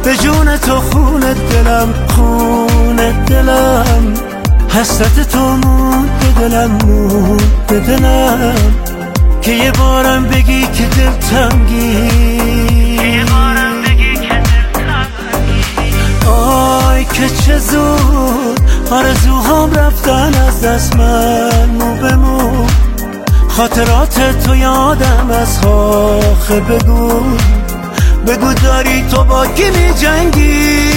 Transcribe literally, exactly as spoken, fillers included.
به جون تو خون دلم، خون دلم، حسرت تو مون به دلم، مون به دلم، که یه بارم بگی که دل تنگی، آی که چه زود آرزوهام رفتن از دست من مو به مو، خاطرات تو یادم از آخه بگو، بگو داری تو با کی می جنگی،